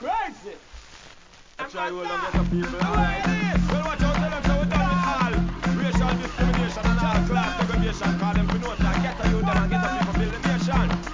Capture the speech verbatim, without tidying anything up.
Crazy. I try to hold on get the people, alright? Well, watch out, tell them so we're done with all racial discrimination and all class segregation. Call them for note and get a youth them and get the people build the nation.